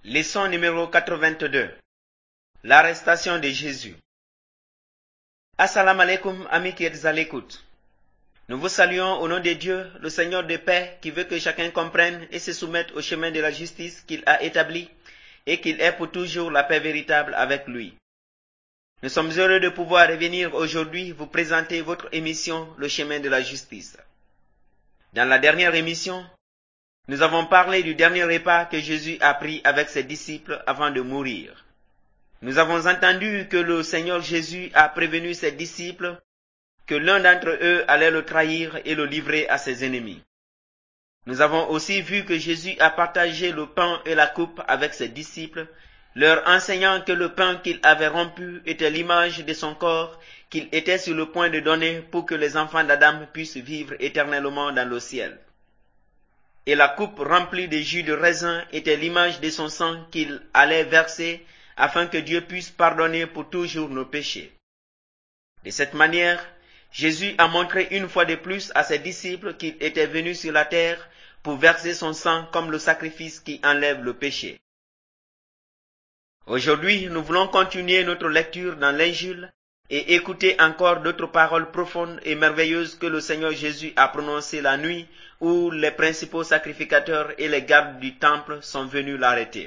Leçon numéro 82. L'arrestation de Jésus. Assalamu alaikum, amis qui êtes à l'écoute. Nous vous saluons au nom de Dieu, le Seigneur de paix, qui veut que chacun comprenne et se soumette au chemin de la justice qu'il a établi et qu'il ait pour toujours la paix véritable avec lui. Nous sommes heureux de pouvoir revenir aujourd'hui vous présenter votre émission Le chemin de la justice. Dans la dernière émission, nous avons parlé du dernier repas que Jésus a pris avec ses disciples avant de mourir. Nous avons entendu que le Seigneur Jésus a prévenu ses disciples que l'un d'entre eux allait le trahir et le livrer à ses ennemis. Nous avons aussi vu que Jésus a partagé le pain et la coupe avec ses disciples, leur enseignant que le pain qu'il avait rompu était l'image de son corps qu'il était sur le point de donner pour que les enfants d'Adam puissent vivre éternellement dans le ciel. Et la coupe remplie de jus de raisin était l'image de son sang qu'il allait verser afin que Dieu puisse pardonner pour toujours nos péchés. De cette manière, Jésus a montré une fois de plus à ses disciples qu'il était venu sur la terre pour verser son sang comme le sacrifice qui enlève le péché. Aujourd'hui, nous voulons continuer notre lecture dans l'Injil et écouter encore d'autres paroles profondes et merveilleuses que le Seigneur Jésus a prononcées la nuit où les principaux sacrificateurs et les gardes du temple sont venus l'arrêter.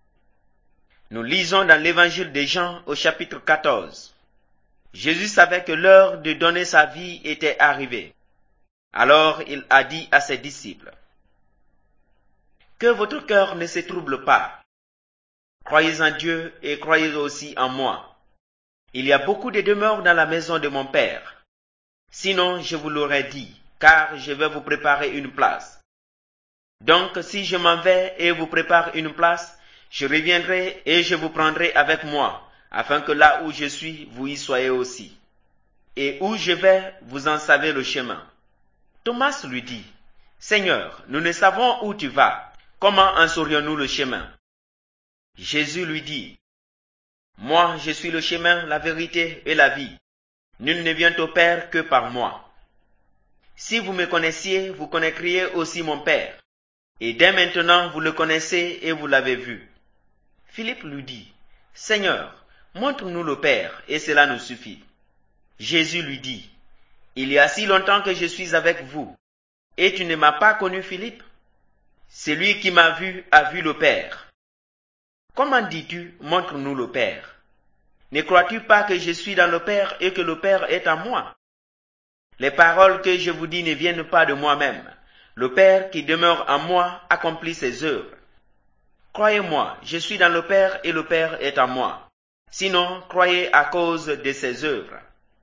Nous lisons dans l'Évangile de Jean au chapitre 14. Jésus savait que l'heure de donner sa vie était arrivée. Alors il a dit à ses disciples, « Que votre cœur ne se trouble pas. Croyez en Dieu et croyez aussi en moi. Il y a beaucoup de demeures dans la maison de mon Père. Sinon, je vous l'aurais dit, car je vais vous préparer une place. Donc, si je m'en vais et vous prépare une place, je reviendrai et je vous prendrai avec moi, afin que là où je suis, vous y soyez aussi. Et où je vais, vous en savez le chemin. » Thomas lui dit, « Seigneur, nous ne savons où tu vas. Comment en saurions-nous le chemin ?» Jésus lui dit, « Moi, je suis le chemin, la vérité et la vie. Nul ne vient au Père que par moi. Si vous me connaissiez, vous connaîtriez aussi mon Père. Et dès maintenant, vous le connaissez et vous l'avez vu. » Philippe lui dit, « Seigneur, montre-nous le Père, et cela nous suffit. » Jésus lui dit, « Il y a si longtemps que je suis avec vous, et tu ne m'as pas connu, Philippe? Celui qui m'a vu a vu le Père. Comment dis-tu, montre-nous le Père? Ne crois-tu pas que je suis dans le Père et que le Père est en moi? Les paroles que je vous dis ne viennent pas de moi-même. Le Père qui demeure en moi accomplit ses œuvres. Croyez-moi, je suis dans le Père et le Père est en moi. Sinon, croyez à cause de ses œuvres.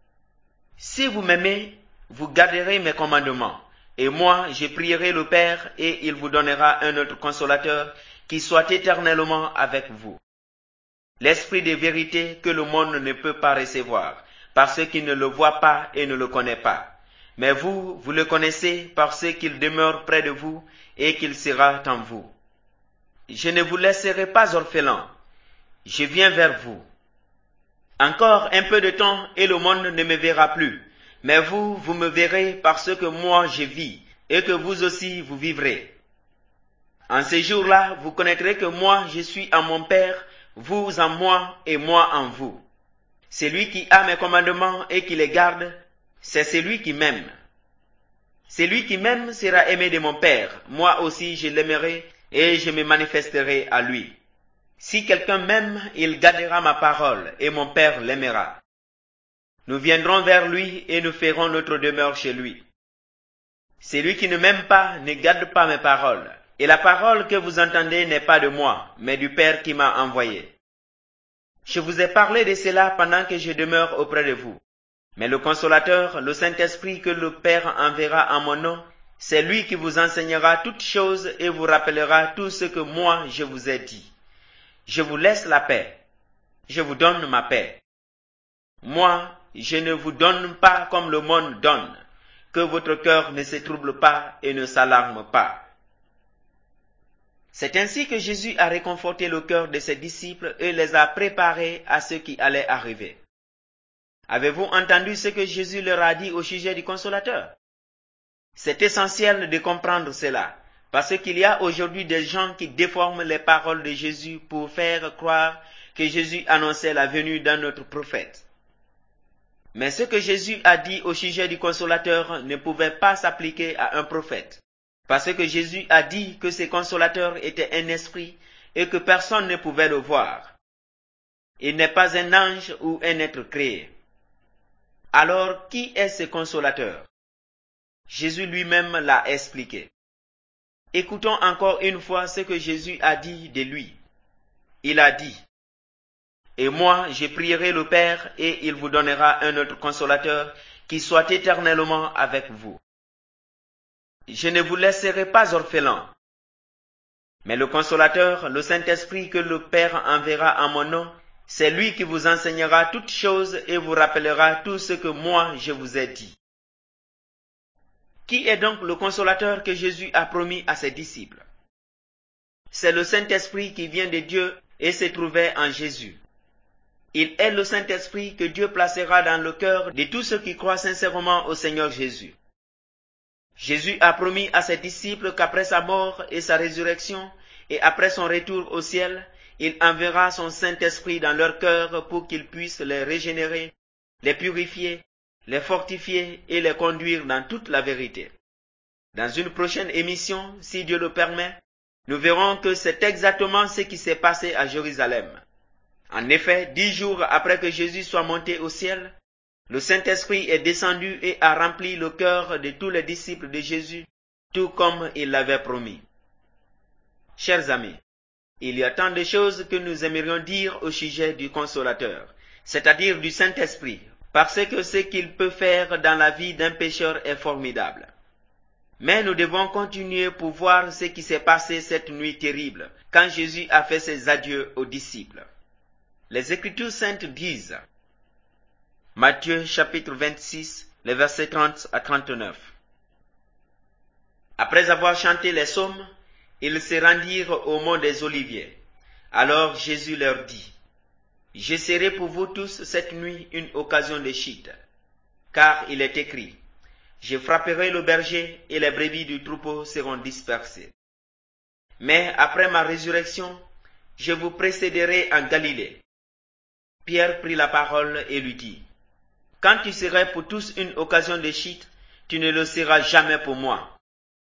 Si vous m'aimez, vous garderez mes commandements. Et moi, je prierai le Père et il vous donnera un autre consolateur qui soit éternellement avec vous. L'Esprit de vérité que le monde ne peut pas recevoir, parce qu'il ne le voit pas et ne le connaît pas. Mais vous, vous le connaissez parce qu'il demeure près de vous et qu'il sera en vous. Je ne vous laisserai pas orphelins. Je viens vers vous. Encore un peu de temps et le monde ne me verra plus. Mais vous, vous me verrez parce que moi je vis et que vous aussi vous vivrez. En ce jour-là, vous connaîtrez que moi je suis en mon Père, vous en moi et moi en vous. Celui qui a mes commandements et qui les garde, c'est celui qui m'aime. Celui qui m'aime sera aimé de mon Père. Moi aussi je l'aimerai et je me manifesterai à lui. Si quelqu'un m'aime, il gardera ma parole et mon Père l'aimera. Nous viendrons vers lui et nous ferons notre demeure chez lui. Celui qui ne m'aime pas ne garde pas mes paroles. Et la parole que vous entendez n'est pas de moi, mais du Père qui m'a envoyé. Je vous ai parlé de cela pendant que je demeure auprès de vous. Mais le Consolateur, le Saint-Esprit que le Père enverra en mon nom, c'est lui qui vous enseignera toutes choses et vous rappellera tout ce que moi je vous ai dit. Je vous laisse la paix. Je vous donne ma paix. Moi, je ne vous donne pas comme le monde donne. Que votre cœur ne se trouble pas et ne s'alarme pas. C'est ainsi que Jésus a réconforté le cœur de ses disciples et les a préparés à ce qui allait arriver. Avez-vous entendu ce que Jésus leur a dit au sujet du Consolateur? C'est essentiel de comprendre cela, Parce qu'il y a aujourd'hui des gens qui déforment les paroles de Jésus pour faire croire que Jésus annonçait la venue d'un autre prophète. Mais ce que Jésus a dit au sujet du consolateur ne pouvait pas s'appliquer à un prophète. Parce que Jésus a dit que ce consolateur était un esprit et que personne ne pouvait le voir. Il n'est pas un ange ou un être créé. Alors, qui est ce consolateur? Jésus lui-même l'a expliqué. Écoutons encore une fois ce que Jésus a dit de lui. Il a dit, « Et moi, je prierai le Père et il vous donnera un autre consolateur qui soit éternellement avec vous. Je ne vous laisserai pas orphelins. Mais le consolateur, le Saint-Esprit que le Père enverra en mon nom, c'est lui qui vous enseignera toutes choses et vous rappellera tout ce que moi je vous ai dit. » Qui est donc le consolateur que Jésus a promis à ses disciples? C'est le Saint-Esprit qui vient de Dieu et se trouvait en Jésus. Il est le Saint-Esprit que Dieu placera dans le cœur de tous ceux qui croient sincèrement au Seigneur Jésus. Jésus a promis à ses disciples qu'après sa mort et sa résurrection, et après son retour au ciel, il enverra son Saint-Esprit dans leur cœur pour qu'il puisse les régénérer, les purifier, les fortifier et les conduire dans toute la vérité. Dans une prochaine émission, si Dieu le permet, nous verrons que c'est exactement ce qui s'est passé à Jérusalem. En effet, 10 jours après que Jésus soit monté au ciel, le Saint-Esprit est descendu et a rempli le cœur de tous les disciples de Jésus, tout comme il l'avait promis. Chers amis, il y a tant de choses que nous aimerions dire au sujet du Consolateur, c'est-à-dire du Saint-Esprit, parce que ce qu'il peut faire dans la vie d'un pécheur est formidable. Mais nous devons continuer pour voir ce qui s'est passé cette nuit terrible, quand Jésus a fait ses adieux aux disciples. Les Écritures saintes disent, Matthieu chapitre 26, les versets 30 à 39. Après avoir chanté les psaumes, ils se rendirent au mont des Oliviers. Alors Jésus leur dit, « Je serai pour vous tous cette nuit une occasion de chute, car il est écrit, « Je frapperai le berger et les brebis du troupeau seront dispersées. » Mais après ma résurrection, je vous précéderai en Galilée. Pierre prit la parole et lui dit, « Quand tu serais pour tous une occasion de chute, tu ne le seras jamais pour moi. »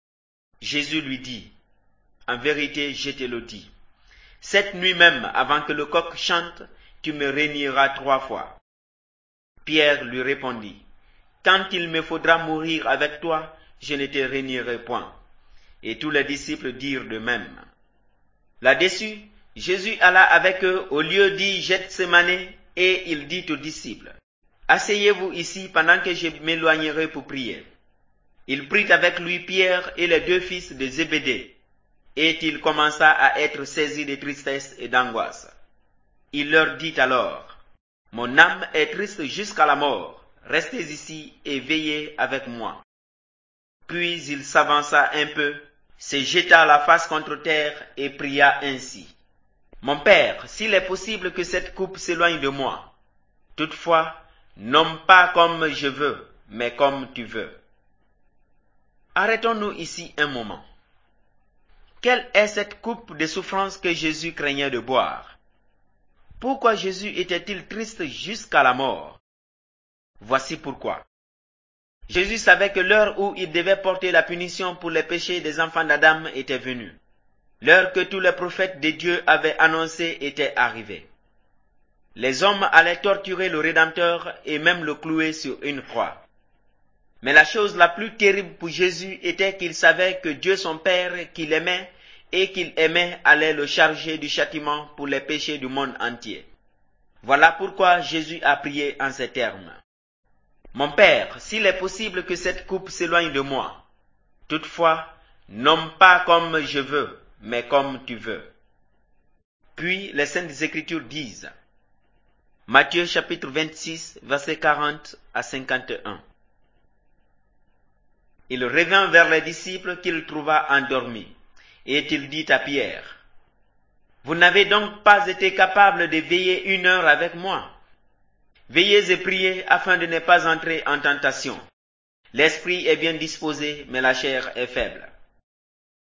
Jésus lui dit, « En vérité, je te le dis, cette nuit même, avant que le coq chante, tu me renieras 3 fois. » Pierre lui répondit, « Quand il me faudra mourir avec toi, je ne te renierai point. » Et tous les disciples dirent de même. Là-dessus, Jésus alla avec eux au lieu dit Gethsémané, et il dit aux disciples, « Asseyez-vous ici pendant que je m'éloignerai pour prier. » Il prit avec lui Pierre et les 2 fils de Zébédée, et il commença à être saisi de tristesse et d'angoisse. Il leur dit alors, « Mon âme est triste jusqu'à la mort, restez ici et veillez avec moi. » Puis il s'avança un peu, se jeta la face contre terre et pria ainsi, « Mon Père, s'il est possible que cette coupe s'éloigne de moi, toutefois, non pas comme je veux, mais comme tu veux. » Arrêtons-nous ici un moment. Quelle est cette coupe de souffrance que Jésus craignait de boire? Pourquoi Jésus était-il triste jusqu'à la mort? Voici pourquoi. Jésus savait que l'heure où il devait porter la punition pour les péchés des enfants d'Adam était venue. L'heure que tous les prophètes de Dieu avaient annoncée était arrivée. Les hommes allaient torturer le Rédempteur et même le clouer sur une croix. Mais la chose la plus terrible pour Jésus était qu'il savait que Dieu son Père, qu'il aimait et qu'il aimait, allait le charger du châtiment pour les péchés du monde entier. Voilà pourquoi Jésus a prié en ces termes. « Mon Père, s'il est possible que cette coupe s'éloigne de moi, toutefois, non pas comme je veux, mais comme tu veux. » Puis les Saintes Écritures disent, Matthieu chapitre 26, versets 40 à 51. Il revint vers les disciples qu'il trouva endormis, et il dit à Pierre, « Vous n'avez donc pas été capable de veiller 1 heure avec moi? Veillez et priez afin de ne pas entrer en tentation. L'esprit est bien disposé, mais la chair est faible. »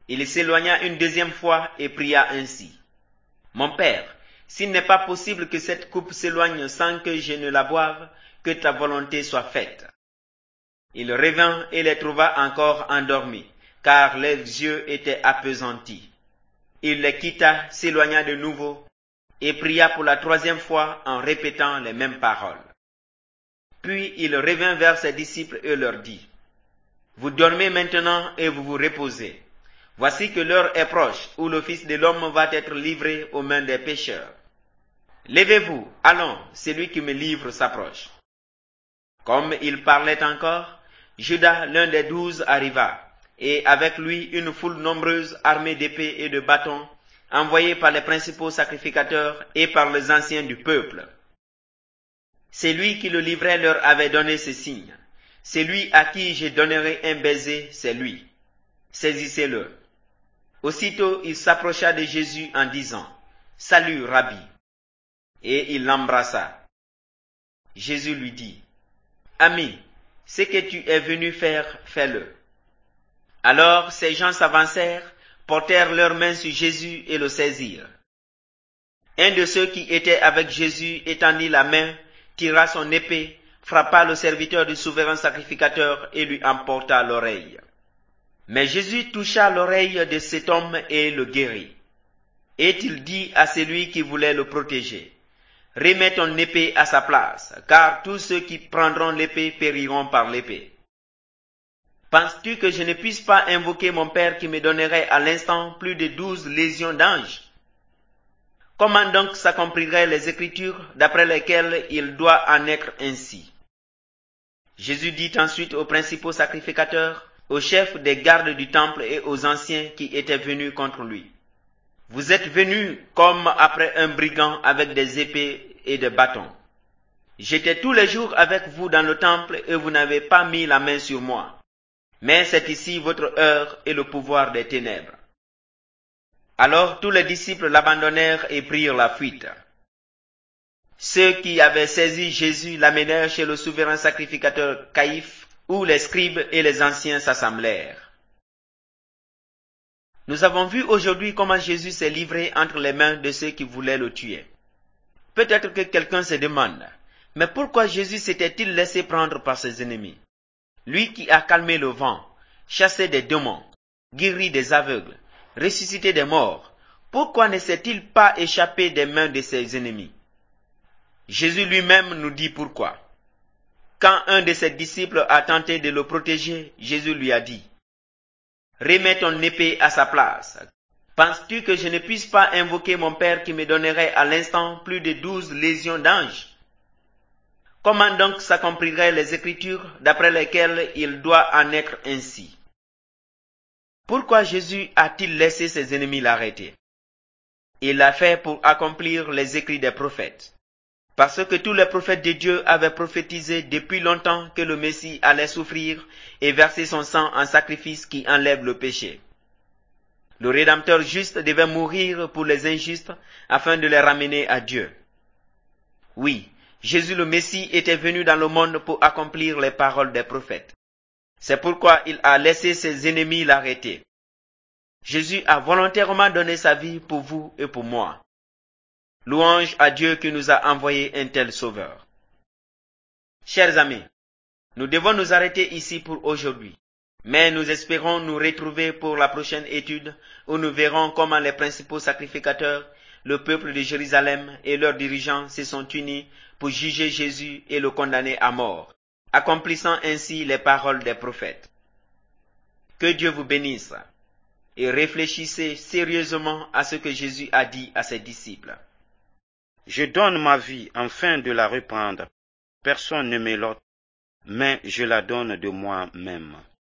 Il s'éloigna une deuxième fois et pria ainsi. Mon Père, s'il n'est pas possible que cette coupe s'éloigne sans que je ne la boive, que ta volonté soit faite. Il revint et les trouva encore endormis, car leurs yeux étaient appesantis. Il les quitta, s'éloigna de nouveau, et pria pour la troisième fois en répétant les mêmes paroles. Puis il revint vers ses disciples et leur dit, « Vous dormez maintenant et vous vous reposez. Voici que l'heure est proche où le Fils de l'homme va être livré aux mains des pécheurs. Levez-vous, allons, celui qui me livre s'approche. » Comme il parlait encore, Judas, l'un des 12, arriva, et avec lui une foule nombreuse armée d'épées et de bâtons, envoyée par les principaux sacrificateurs et par les anciens du peuple. Celui qui le livrait leur avait donné ce signe. Celui à qui je donnerai un baiser, c'est lui. Saisissez-le. Aussitôt il s'approcha de Jésus en disant, « Salut, Rabbi !» Et il l'embrassa. Jésus lui dit, « Ami, ce que tu es venu faire, fais-le. » Alors ces gens s'avancèrent, portèrent leurs mains sur Jésus et le saisirent. Un de ceux qui étaient avec Jésus étendit la main, tira son épée, frappa le serviteur du souverain sacrificateur et lui emporta l'oreille. Mais Jésus toucha l'oreille de cet homme et le guérit. Et il dit à celui qui voulait le protéger, « Remets ton épée à sa place, car tous ceux qui prendront l'épée périront par l'épée. » Penses-tu que je ne puisse pas invoquer mon Père qui me donnerait à l'instant plus de 12 légions d'anges? Comment donc s'accompliraient les Écritures d'après lesquelles il doit en être ainsi? Jésus dit ensuite aux principaux sacrificateurs, aux chefs des gardes du temple et aux anciens qui étaient venus contre lui. Vous êtes venus comme après un brigand avec des épées et des bâtons. J'étais tous les jours avec vous dans le temple et vous n'avez pas mis la main sur moi. Mais c'est ici votre heure et le pouvoir des ténèbres. Alors tous les disciples l'abandonnèrent et prirent la fuite. Ceux qui avaient saisi Jésus l'amenèrent chez le souverain sacrificateur Caïphe, où les scribes et les anciens s'assemblèrent. Nous avons vu aujourd'hui comment Jésus s'est livré entre les mains de ceux qui voulaient le tuer. Peut-être que quelqu'un se demande, mais pourquoi Jésus s'était-il laissé prendre par ses ennemis? Lui qui a calmé le vent, chassé des démons, guéri des aveugles, ressuscité des morts, pourquoi ne s'est-il pas échappé des mains de ses ennemis? Jésus lui-même nous dit pourquoi. Quand un de ses disciples a tenté de le protéger, Jésus lui a dit, « Remets ton épée à sa place. Penses-tu que je ne puisse pas invoquer mon Père qui me donnerait à l'instant plus de 12 légions d'anges? Comment donc s'accompliraient les Écritures d'après lesquelles il doit en être ainsi? » Pourquoi Jésus a-t-il laissé ses ennemis l'arrêter? Il l'a fait pour accomplir les écrits des prophètes. Parce que tous les prophètes de Dieu avaient prophétisé depuis longtemps que le Messie allait souffrir et verser son sang en sacrifice qui enlève le péché. Le Rédempteur juste devait mourir pour les injustes afin de les ramener à Dieu. Oui, Jésus le Messie était venu dans le monde pour accomplir les paroles des prophètes. C'est pourquoi il a laissé ses ennemis l'arrêter. Jésus a volontairement donné sa vie pour vous et pour moi. Louange à Dieu qui nous a envoyé un tel sauveur. Chers amis, nous devons nous arrêter ici pour aujourd'hui, mais nous espérons nous retrouver pour la prochaine étude où nous verrons comment les principaux sacrificateurs, le peuple de Jérusalem et leurs dirigeants se sont unis pour juger Jésus et le condamner à mort, accomplissant ainsi les paroles des prophètes. Que Dieu vous bénisse et réfléchissez sérieusement à ce que Jésus a dit à ses disciples. Je donne ma vie afin de la reprendre. Personne ne me l'ôte, mais je la donne de moi-même.